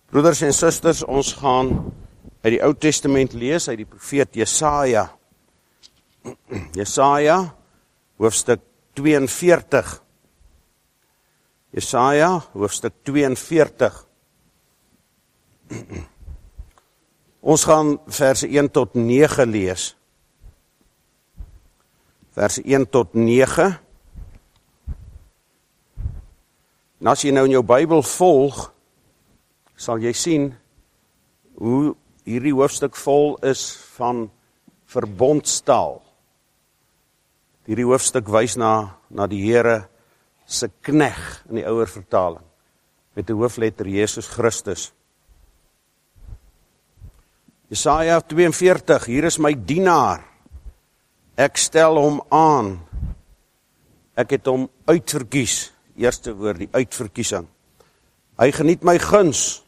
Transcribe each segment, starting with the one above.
Broeders en susters, ons gaan uit die Ou Testament lees, uit die profeet Jesaja. Jesaja, hoofstuk 42. Jesaja, hoofstuk 42. Ons gaan verse 1 tot 9 lees. Verse 1 tot 9. En as jy nou in jou Bybel volg, sal jy sien hoe hierdie hoofstuk vol is van verbondstaal. Hierdie hoofstuk wys na die Here se knegg in die ouer vertaling, met die hoofletter Jesus Christus. Jesaja 42, hier is my dienaar, ek stel hom aan, ek het hom uitverkies, eerste woord, die uitverkiesing. Hy geniet my guns,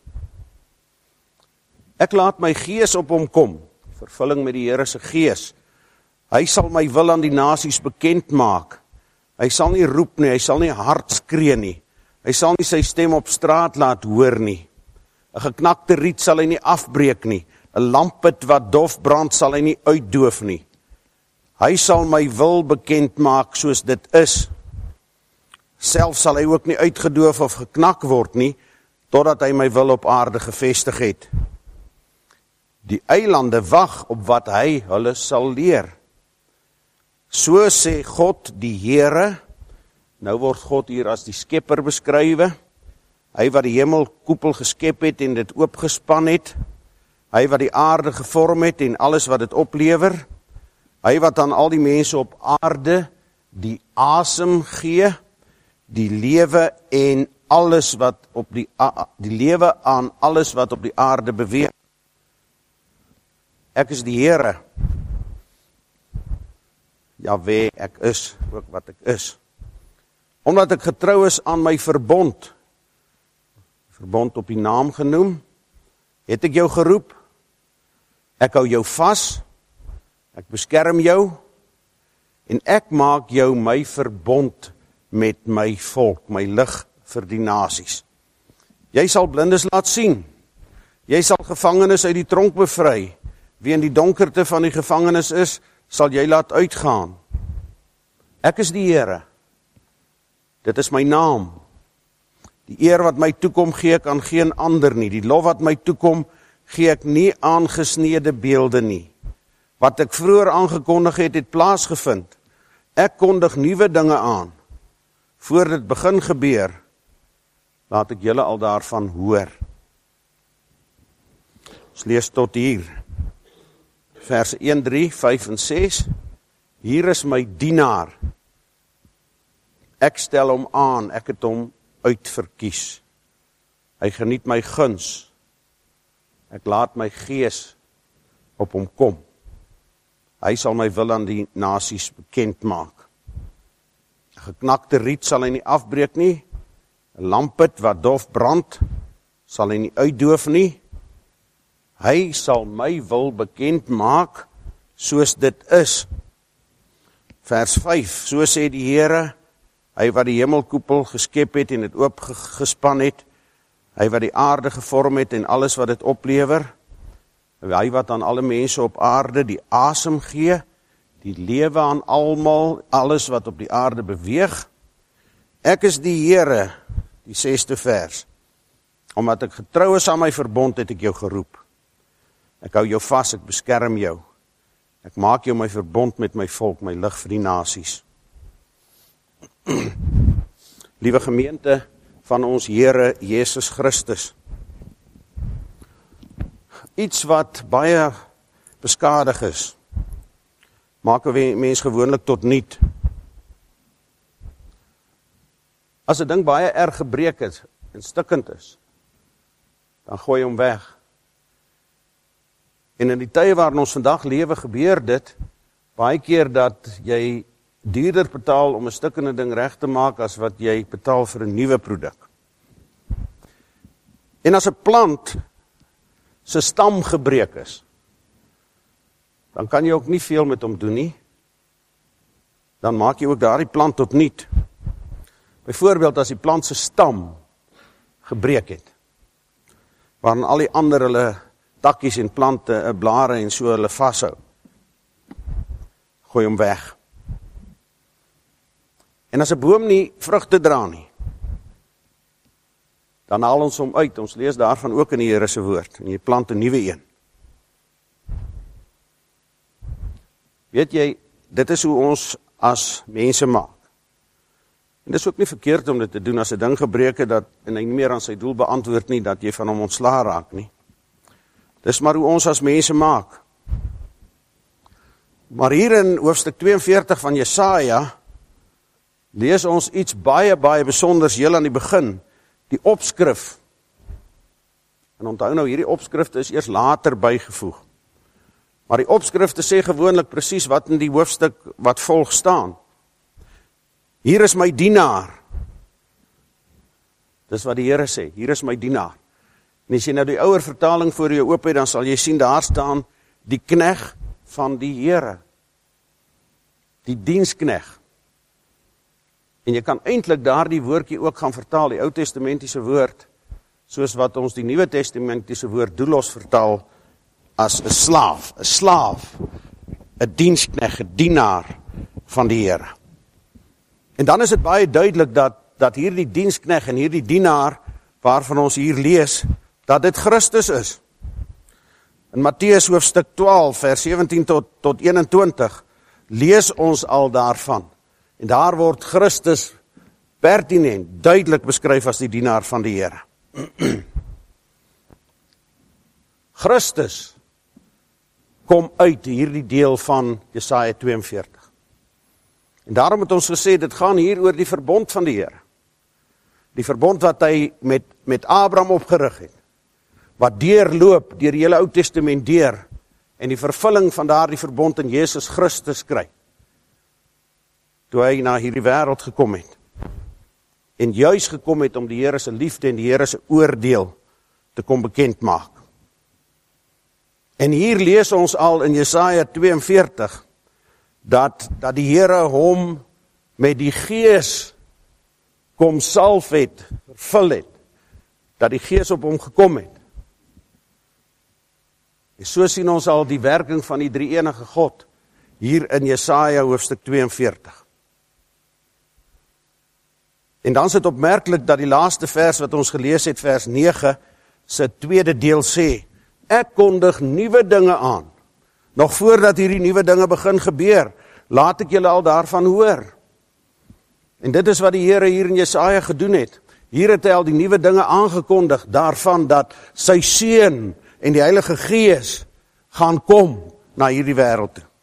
ek laat my gees op hom kom, vervulling met die Here se gees. Hy sal my wil aan die nasies bekend maak. Hy sal nie roep nie, hy sal nie hard skree nie. Hy sal nie sy stem op straat laat hoor nie. 'n Geknakte riet sal hy nie afbreek nie. 'n Lampet wat dof brand sal hy nie uitdoof nie. Hy sal my wil bekend maak soos dit is. Self sal hy ook nie uitgedoof of geknak word nie, totdat hy my wil op aarde gevestig het. Die eilande wag op wat hy hulle sal leer. So sê God die Here, nou word God hier as die skepper beskrywe, hy wat die hemelkoepel geskep het en dit oopgespan het, hy wat die aarde gevorm het en alles wat dit oplewer, hy wat aan al die mense op aarde die asem gee, die lewe en alles wat op die lewe aan alles wat op die aarde beweeg. Ek is die Here. Jahwe, ek is ook wat ek is. Omdat ek getrou is aan my verbond op die naam genoem, het ek jou geroep, ek hou jou vas, ek beskerm jou, en ek maak jou my verbond met my volk, my lig vir die nasies. Jy sal blindes laat sien, jy sal gevangenes uit die tronk bevry, wie in die donkerte van die gevangenis is, sal jy laat uitgaan. Ek is die Here. Dit is my naam. Die eer wat my toekom gee ek aan geen ander nie. Die lof wat my toekom gee ek nie aan gesneede beelde nie. Wat ek vroeër aangekondig het, het plaasgevind. Ek kondig nuwe dinge aan. Voor dit begin gebeur, laat ek julle al daarvan hoor. Ons lees tot hier. Vers 1, 3, 5 en 6. Hier is my dienaar. Ek stel hom aan, ek het hom uitverkies. Hy geniet my guns. Ek laat my gees op hom kom. Hy sal my wil aan die nasies bekend maak. 'n Geknakte riet sal hy nie afbreek nie. 'n Lampet wat dof brand sal hy nie uitdoof nie. Hy sal my wil bekend maak soos dit is. Vers 5, so sê die Here, hy wat die hemelkoepel geskep het en dit oopgespan het, hy wat die aarde gevorm het en alles wat dit oplewer, hy wat aan alle mense op aarde die asem gee, die lewe aan almal, alles wat op die aarde beweeg. Ek is die Here, die 6de vers. Omdat ek getrou is aan my verbond, het ek jou geroep. Ek hou jou vas, ek beskerm jou. Ek maak jou my verbond met my volk, my lig vir die nasies. Liewe gemeente van ons Here Jesus Christus. Iets wat baie beskadig is, maak 'n mens gewoonlik tot niet. As 'n ding baie erg gebreek is en stikkend is, dan gooi jy hom weg. En in die tye waarin ons vandag lewe, gebeur dit baie keer dat jy duurder betaal om 'n stikkende ding reg te maak as wat jy betaal vir 'n nuwe produk. En as 'n plant se stam gebreek is, dan kan jy ook nie veel met hom doen nie. Dan maak jy ook daardie plant tot niet. Byvoorbeeld as die plant se stam gebreek het, waarin al die ander hulle takkies en plante, blare en so hulle vashou. Gooi hom weg. En as 'n boom nie vrugte dra nie, dan haal ons hom uit. Ons lees daarvan ook in die Here se woord. En jy plant 'n nuwe een. Weet jy, dit is hoe ons as mense maak. En dit is ook nie verkeerd om dit te doen as 'n ding gebreek het dat en hy nie meer aan sy doel beantwoord nie, dat jy van hom ontslae raak nie. Dis maar hoe ons as mense maak. Maar hier in hoofstuk 42 van Jesaja lees ons iets baie besonders heel aan die begin, die opskrif. En onthou nou, hierdie opskrifte is eers later bygevoeg. Maar die opskrifte sê gewoonlik presies wat in die hoofstuk wat volg staan. Hier is my dienaar. Dis wat die Here sê, hier is my dienaar. En as jy nou die ouer vertaling voor jou oop het, dan sal jy sien daar staan die knegg van die Here. Die diensknegg. En jy kan eintlik daardie woordjie ook gaan vertaal, die Ou Testamentiese woord, soos wat ons die Nuwe Testamentiese woord doulos vertaal, as 'n slaaf, 'n diensknegg, 'n dienaar van die Here. En dan is dit baie duidelik dat hierdie diensknegg en hierdie dienaar, waarvan ons hier lees, dat dit Christus is. In Matteus hoofstuk 12, vers 17 tot 21, lees ons al daarvan. En daar word Christus pertinent, duidelik beskryf as die dienaar van die Here. Christus kom uit hierdie deel van Jesaja 42. En daarom het ons gesê, dit gaan hier oor die verbond van die Here. Die verbond wat hy met Abraham opgerig het. Wat deurloop, deur die hele Ou Testament deur. En die vervulling van daardie verbond in Jesus Christus kry. Toe hy na hierdie wêreld gekom het. En juis gekom het om die Here se liefde en die Here se oordeel te kom bekend maak. En hier lees ons al in Jesaja 42, dat die Here hom met die Gees kom salf het, vervul het, dat die Gees op hom gekom het. En so sien ons al die werking van die drie-enige God, hier in Jesaja hoofstuk 42. En dan is het opmerklik dat die laaste vers wat ons gelees het, vers 9, sy tweede deel sê, ek kondig nuwe dinge aan. Nog voordat hierdie nuwe dinge begin gebeur, laat ek julle al daarvan hoor. En dit is wat die Here hier in Jesaja gedoen het. Hier het hy al die nuwe dinge aangekondig, daarvan dat sy Seun en die Heilige Gees gaan kom na hierdie wêreld toe.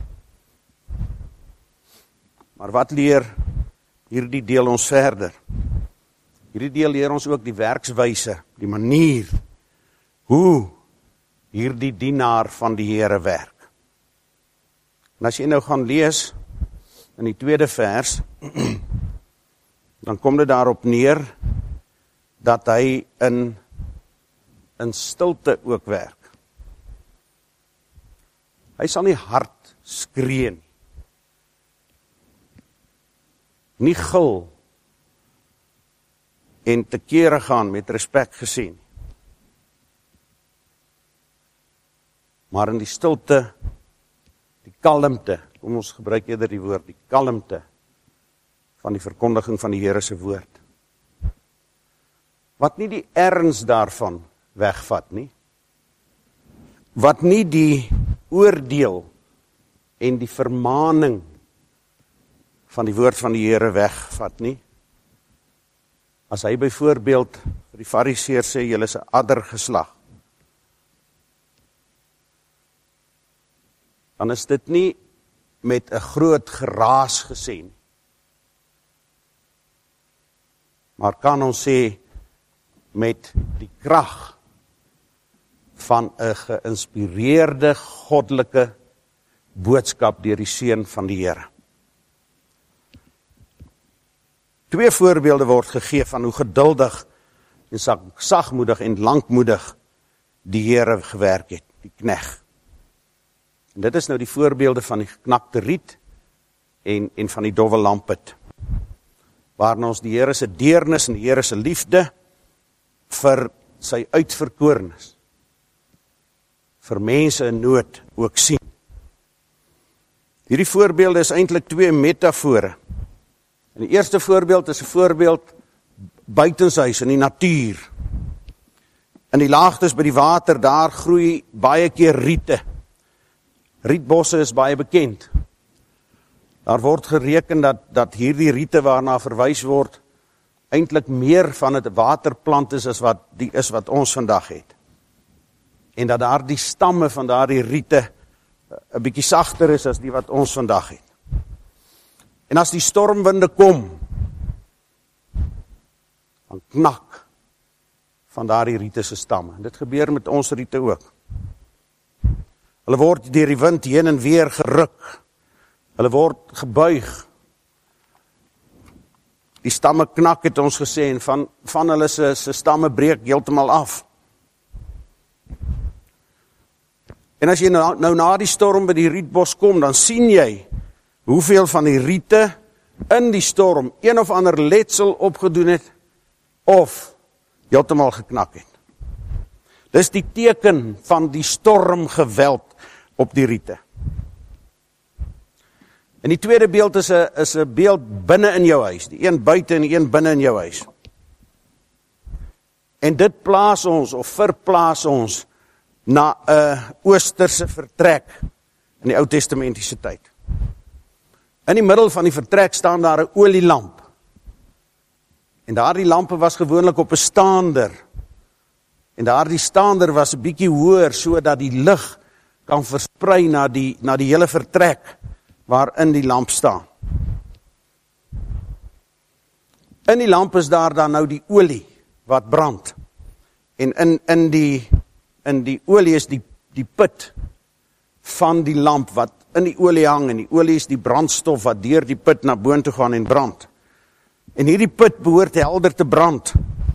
Maar wat leer hierdie deel ons verder? Hierdie deel leer ons ook die werkswyse, die manier, hoe hierdie dienaar van die Here werk. En as jy nou gaan lees, in die tweede vers, dan kom dit daarop neer, dat hy in stilte ook werk. Hy sal nie hard skree nie. Nie gil en te kere gaan met respek gesê nie. Maar in die stilte, die kalmte, kom ons gebruik eerder die woord, die kalmte van die verkondiging van die Here se woord. Wat nie die erns daarvan wegvat nie. Wat nie die oordeel en die vermaning van die woord van die Here wegvat nie. As hy byvoorbeeld vir die Fariseërs sê, julle is 'n addergeslag, dan is dit nie met 'n groot geraas gesê nie. Maar kan ons sê, met die krag van 'n geïnspireerde goddelike boodskap deur die Seun van die Here. 2 voorbeelde word gegee van hoe geduldig en sagmoedig en lankmoedig die Here gewerk het, die knegg. En dit is nou die voorbeelde van die geknakte riet en van die dowwe lampet, waarin ons die Here se deernis en die Here se liefde vir sy uitverkorenes vir mense in nood ook sien. Hierdie voorbeelde is eintlik 2 metafore. En die eerste voorbeeld is 'n voorbeeld buitenshuis in die natuur. In die laagtes by die water, daar groei baie keer riete. Rietbosse is baie bekend. Daar word gereken dat hierdie riete waarna verwys word, eintlik meer van 'n waterplant is as wat ons vandag het. En dat daar die stamme van daardie riete 'n bietjie sagter is as die wat ons vandag het. En as die stormwinde kom, dan knak van daardie riete se stamme. En dit gebeur met ons riete ook. Hulle word deur die wind heen en weer geruk. Hulle word gebuig. Die stamme knak, het ons gesê, en van hulle se stamme breek heeltemal af. En as jy nou na die storm by die rietbos kom, dan sien jy hoeveel van die riete in die storm een of ander letsel opgedoen het, of heeltemal geknak het. Dis die teken van die stormgeweld op die riete. En die tweede beeld is 'n beeld binne in jou huis, die een buite en die een binne in jou huis. En dit plaas ons of verplaas ons na 'n oosterse vertrek in die Ou Testamentiese tyd. In die middel van die vertrek staan daar 'n olielamp. En daardie lampe was gewoonlik op 'n staander. En daardie staander was 'n bietjie hoër sodat die lig kan versprei na die hele vertrek waarin die lamp staan. In die lamp is daar dan nou die olie wat brand. En in die olie is die put van die lamp wat in die olie hang, en die olie is die brandstof wat deur die put na boontoe gaan en brand. En hierdie put behoort helder te brand.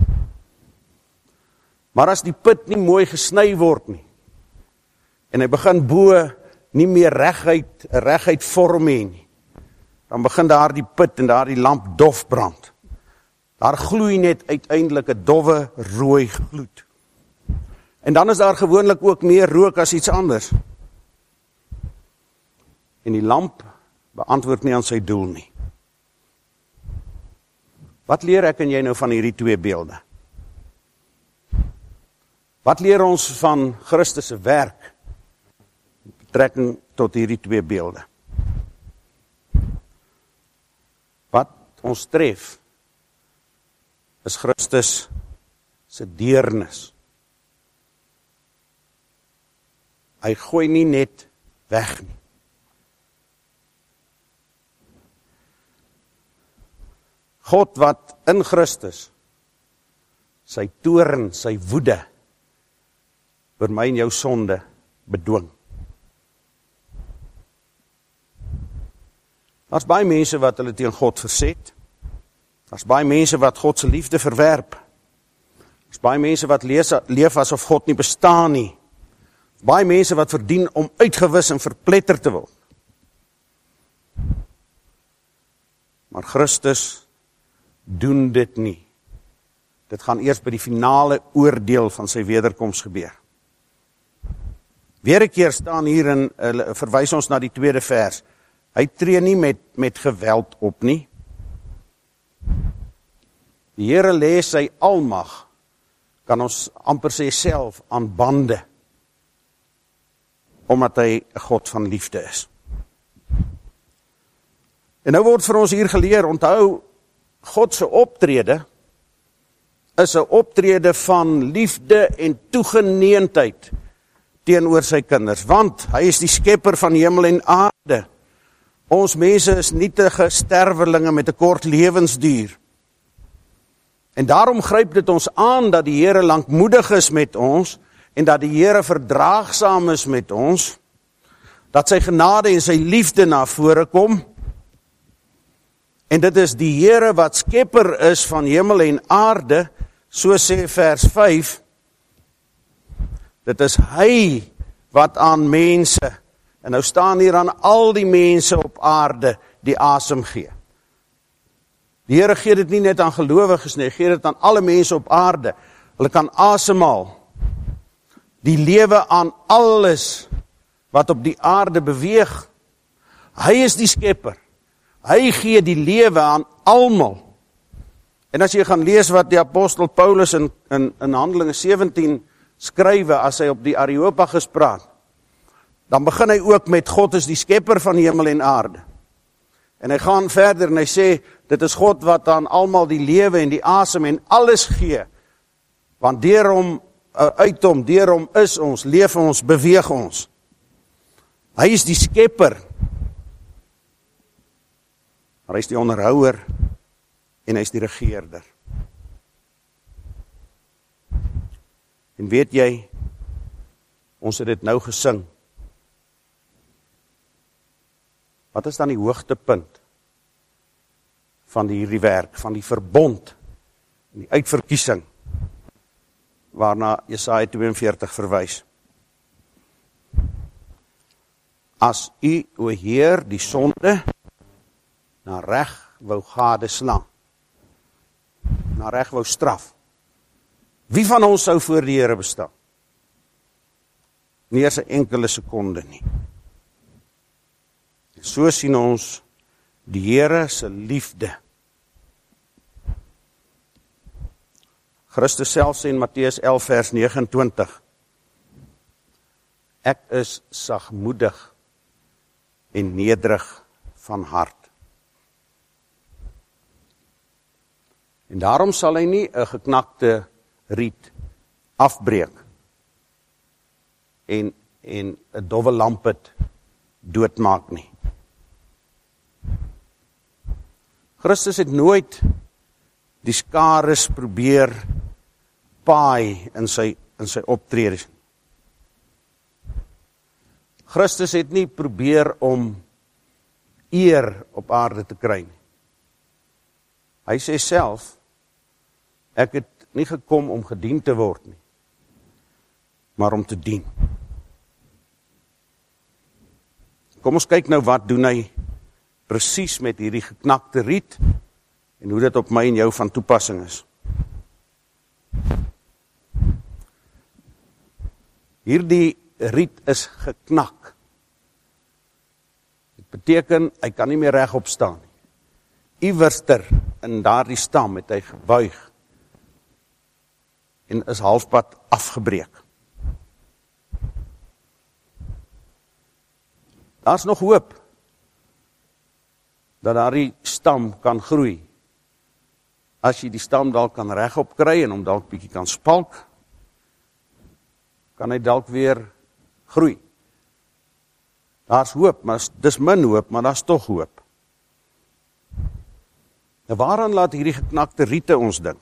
Maar as die put nie mooi gesny word nie, en hy begin bo nie meer reguit vorm hê nie, dan begin daar die put en daar die lamp dof brand. Daar gloei net uiteindelik 'n dowwe rooi gloed. En dan is daar gewoonlik ook meer rook as iets anders. En die lamp beantwoord nie aan sy doel nie. Wat leer ek en jy nou van hierdie 2 beelde? Wat leer ons van Christus se werk in betrekking tot hierdie 2 beelde? Wat ons tref is Christus se deernis. Hy gooi nie net weg nie. God wat in Christus sy toorn, sy woede oor my en jou sonde bedwing. Daar's baie mense wat hulle teen God verset. Daar's baie mense wat God se liefde verwerp. Daar's baie mense wat leef asof God nie bestaan nie. Baie mense wat verdien om uitgewis en verpletter te word. Maar Christus doen dit nie. Dit gaan eers by die finale oordeel van sy wederkoms gebeur. Weer 'n keer staan hier en verwys ons na die 2de vers. Hy tree nie met geweld op nie. Die Here lê sy almag, kan ons amper sê self, aan bande, omdat hy 'n God van liefde is. En nou word vir ons hier geleer, onthou, God se optrede is 'n optrede van liefde en toegeneentheid teenoor sy kinders, want hy is die skepper van hemel en aarde. Ons mense is nietige sterwelinge met 'n kort lewensduur. En daarom gryp dit ons aan dat die Here lankmoedig is met ons, en dat die Here verdraagsaam is met ons, dat sy genade en sy liefde na vore kom. En dit is die Here wat skepper is van hemel en aarde, so sê vers 5, dit is hy wat aan mense, en nou staan hier aan al die mense op aarde, die asem gee. Die Here gee dit nie net aan gelowiges nie, hy gee dit aan alle mense op aarde, Hulle kan asemhaal. Die lewe aan alles wat op die aarde beweeg. Hy is die skepper. Hy gee die lewe aan almal. En as jy gaan lees wat die apostel Paulus in Handelinge 17 skrywe, as hy op die Areopagus praat, dan begin hy ook met God is die skepper van hemel en aarde. En hy gaan verder en hy sê, dit is God wat aan almal die lewe en die asem en alles gee. Want deur hom, uit hom, deur hom is ons, leef ons, beweeg ons. Hy is die skepper. Maar hy is die onderhouer en hy is die regeerder. En weet jy, ons het dit nou gesing. Wat is dan die hoogtepunt van hierdie werk, van die verbond, en die uitverkiesing, waarna Jesaja 42 verwys? As u, o Heer, die sonde na reg wou gadeslaan, na reg wou straf, wie van ons sou voor die Here bestaan? Nie eers 'n enkele sekonde nie. En so sien ons die Here se liefde. Christus self sê in Matteus 11 vers 29, ek is sagmoedig en nederig van hart. En daarom sal hy nie 'n geknakte riet afbreek en 'n dowwe lampet doodmaak nie. Christus het nooit die skares probeer paai in sy optredes. Christus het nie probeer om eer op aarde te kry nie. Hy sê self, ek het nie gekom om gedien te word nie, maar om te dien. Kom ons kyk nou wat doen hy presies met hierdie geknakte riet en hoe dit op my en jou van toepassing is. Hierdie riet is geknak. Dit beteken, hy kan nie meer regop staan nie. Iewerster in daardie stam het hy gebuig en is halfpad afgebreek. Daar's nog hoop dat daardie stam kan groei. As jy die stam dalk kan regop kry en hom dalk bietjie kan spalk, kan hy dalk weer groei. Daar's hoop, maar dis min hoop, maar daar's tog hoop. Nou waaraan laat hierdie geknakte riete ons dink?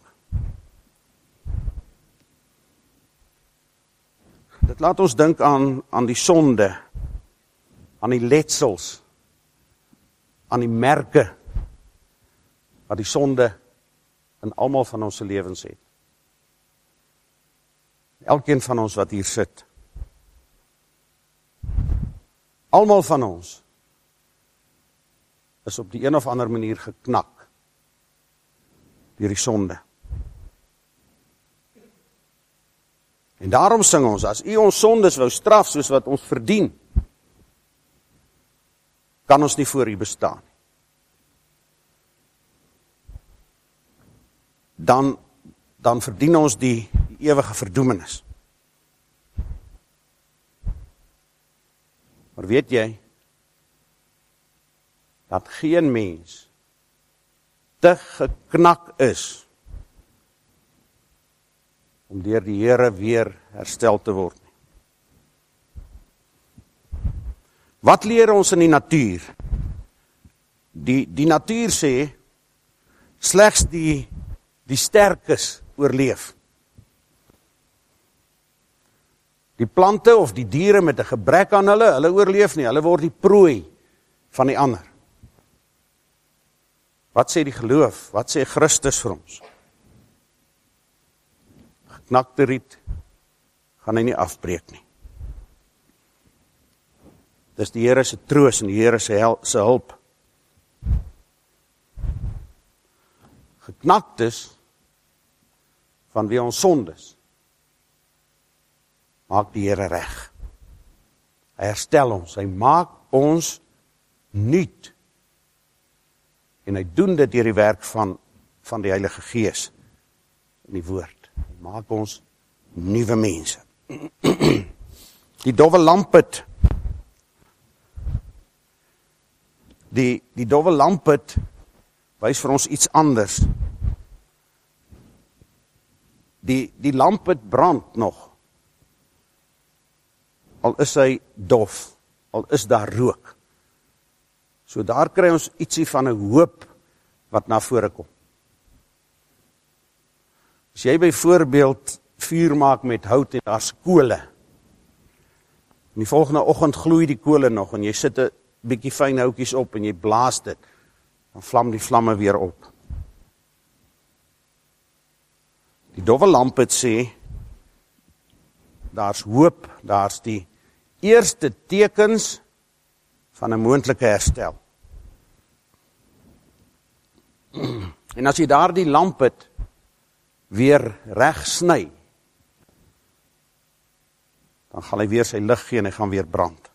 Dit laat ons dink aan die sonde, aan die letsels, aan die merke wat die sonde in almal van ons se lewens het. Elkeen van ons wat hier sit. Almal van ons is op die een of ander manier geknak deur die sonde. En daarom sing ons, as u ons sondes wou straf soos wat ons verdien, kan ons nie voor u bestaan. Dan verdien ons die ewige verdoemenis. Maar weet jy, dat geen mens te geknak is om deur die Here weer herstel te word nie. Wat leer ons in die natuur? Die natuur sê, slegs die sterkes oorleef. Die plante of die diere met 'n gebrek aan hulle oorleef nie, hulle word die prooi van die ander. Wat sê die geloof? Wat sê Christus vir ons? Geknakte riet gaan hy nie afbreek nie. Dis die Here se troos en die Here se hulp. vanweë ons sondes, maak die Here reg. Hy herstel ons, hy maak ons nuut. En hy doen dit deur die werk van die Heilige Gees in die woord. Hy maak ons nuwe mense. Die dowwe lampet, die dowwe lampet wys vir ons iets anders. Die lampet brand nog. Al is hy dof, al is daar rook. So daar kry ons ietsie van 'n hoop wat na vore kom. As jy byvoorbeeld vuur maak met hout en daar's kole, en die volgende oggend gloei die kole nog, en jy sit 'n bietjie fyn houtjies op en jy blaas dit, dan vlam die vlamme weer op. Die dowwe lampet sê, daar's hoop, daar's die eerste tekens van 'n moontlike herstel. En as jy daardie lampet weer reg sny, dan gaan hy weer sy lig gee en hy gaan weer brand.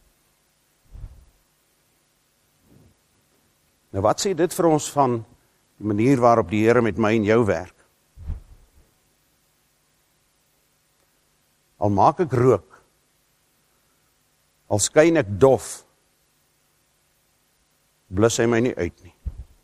Nou wat sê dit vir ons van die manier waarop die Here met my en jou werk? Al maak ek rook, al skyn ek dof, blus hy my nie uit nie.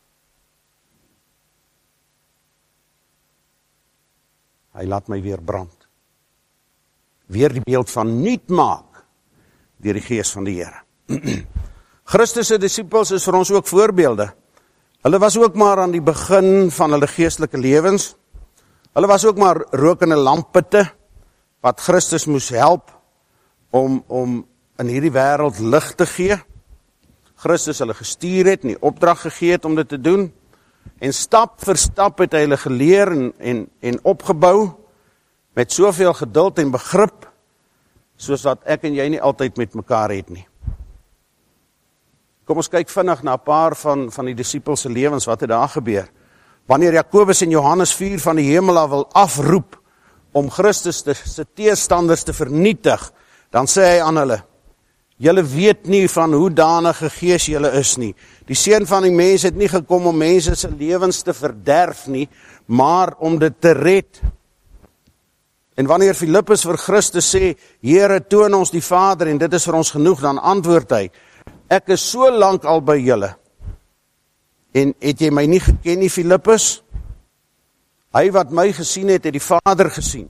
Hy laat my weer brand. Weer die beeld van nuut maak deur die Gees van die Here. Christus se disippels is vir ons ook voorbeelde. Hulle was ook maar aan die begin van hulle geestelike lewens. Hulle was ook maar rokende lampitte wat Christus moes help om in hierdie wêreld lig te gee. Christus hulle gestuur het en die opdrag gegee het om dit te doen. En stap vir stap het hy hulle geleer en opgebou met soveel geduld en begrip, soos wat ek en jy nie altyd met mekaar het nie. Kom ons kyk vinnig na 'n paar van die disippels se lewens, wat het daar gebeur. Wanneer Jakobus en Johannes vuur van die hemel af wil afroep om Christus se teestanders te vernietig, dan sê hy aan hulle, julle weet nie van hoe danige gees julle is nie. Die Seun van die mens het nie gekom om mense se lewens te verderf nie, maar om dit te red. En wanneer Filippus vir Christus sê, Here, toon ons die Vader en dit is vir ons genoeg, dan antwoord hy, ek is so lank al by julle. En het jy my nie geken nie, Filippus? Hy wat my gesien het, het die Vader gesien.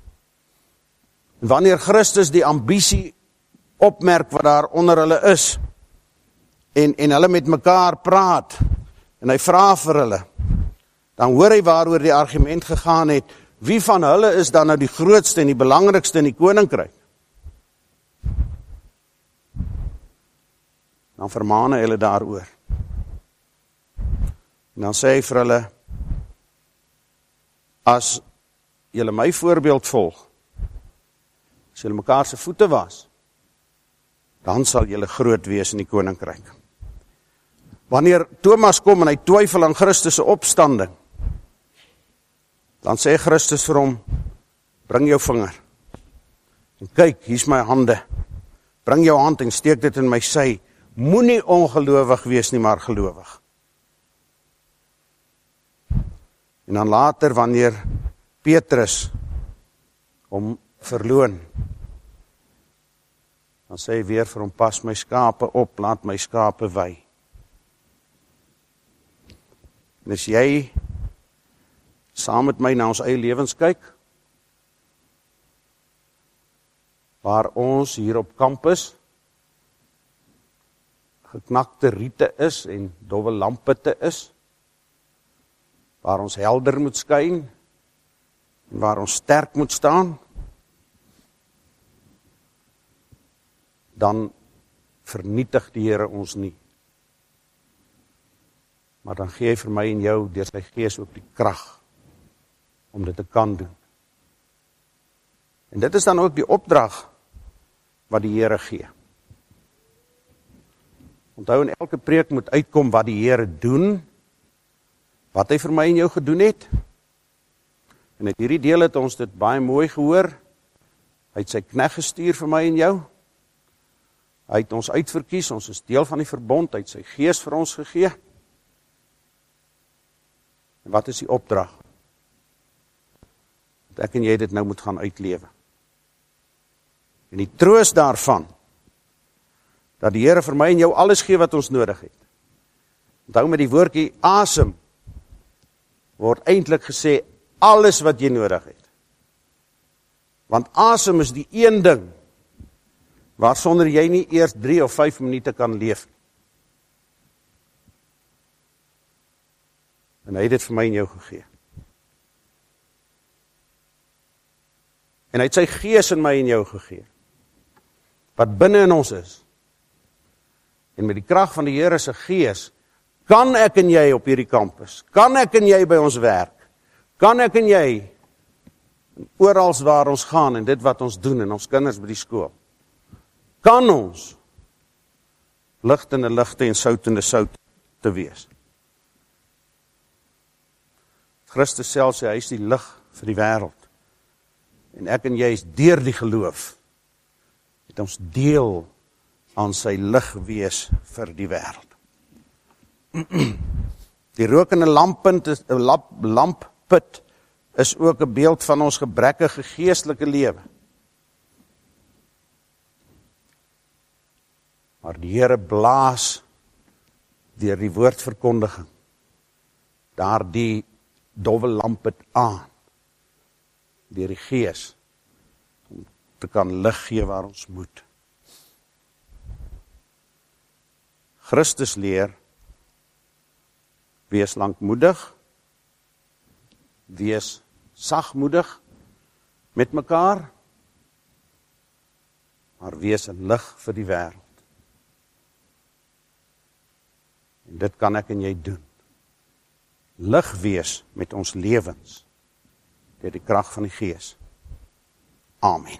En wanneer Christus die ambisie opmerk wat daar onder hulle is, en hulle met mekaar praat, en hy vra vir hulle, dan hoor hy waaroor die argument gegaan het, wie van hulle is dan nou die grootste en die belangrikste in die koninkryk? Dan vermaan hy hulle daaroor. En dan sê hy vir hulle, as julle my voorbeeld volg, as julle mekaar se voete was, dan sal julle groot wees in die koninkryk. Wanneer Thomas kom en hy twyfel aan Christus se opstanding, dan sê Christus vir hom, bring jou vinger, en kyk, hier's my hande, bring jou hand en steek dit in my sy, moenie ongelowig wees nie, maar gelowig. En dan later, wanneer Petrus hom verloon, dan sê hy weer vir hom, pas my skape op, laat my skape wei. En as jy saam met my na ons eie lewens kyk, waar ons hier op kampus geknakte riete is en dowwe lampitte is, waar ons helder moet skyn, en waar ons sterk moet staan, dan vernietig die Here ons nie. Maar dan gee hy vir my en jou deur sy Gees ook die krag om dit te kan doen. En dit is dan ook die opdrag wat die Here gee. Onthou, in elke preek moet uitkom wat die Here doen, wat hy vir my en jou gedoen het. En uit hierdie deel het ons dit baie mooi gehoor. Hy het sy knegt gestuur vir my en jou. Hy het ons uitverkies, ons is deel van die verbond, hy het sy gees vir ons gegee. En wat is die opdrag? Dat ek en jy dit nou moet gaan uitlewe. En die troos daarvan, dat die Here vir my en jou alles gee wat ons nodig het. Onthou met die woordjie asem, word eintlik gesê, alles wat jy nodig het. Want asem is die een ding, waarsonder jy nie eers 3 of 5 minute kan leef. En hy het dit vir my en jou gegee. En hy het sy gees in my en jou gegee, wat binne in ons is. En met die krag van die Here se gees, kan ek en jy op hierdie kampus, kan ek en jy by ons werk, kan ek en jy orals waar ons gaan en dit wat ons doen en ons kinders by die skool, kan ons ligtende ligte en soutende sout te wees. Christus self sê, hy is die lig vir die wêreld. En ek en jy is deur die geloof, het ons deel aan sy lig wees vir die wêreld. Die rokende lampput is ook 'n beeld van ons gebrekkige geestelike lewe. Maar die Here blaas deur die woordverkondiging daardie dowwe lampput aan deur die Gees om te kan lig gee waar ons moet. Christus leer, wees lankmoedig, wees sagmoedig met mekaar, maar wees 'n lig vir die wêreld. En dit kan ek en jy doen. Lig wees met ons lewens, deur die krag van die Gees. Amen.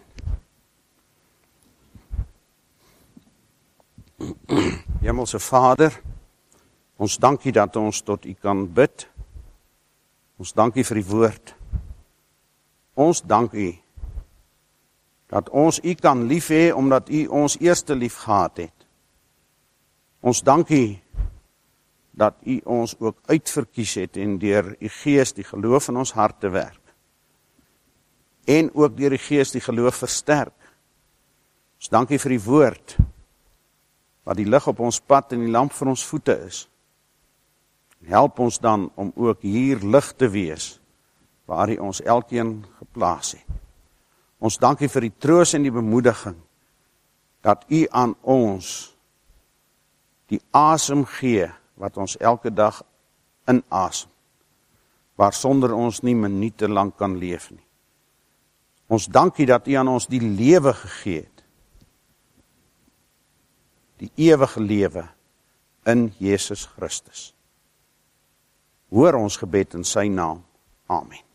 Hemelse Vader, ons dank U dat ons tot U kan bid. Ons dank U vir die woord. Ons dank U dat ons U kan lief hê, omdat U ons eerste lief gehad het. Ons dank U dat U ons ook uitverkies het en deur U Gees die geloof in ons harte werk. En ook deur die Gees die geloof versterk. Ons dank U vir die woord, wat die lig op ons pad en die lamp vir ons voete is. Help ons dan om ook hier lig te wees, waar U ons elkeen geplaas het. Ons dank U vir die troos en die bemoediging, dat U aan ons die asem gee, wat ons elke dag inasem, waarsonder ons nie minute lang kan leef nie. Ons dank U dat U aan ons die lewe gegee het, die ewige lewe in Jesus Christus. Hoor ons gebed in sy naam. Amen.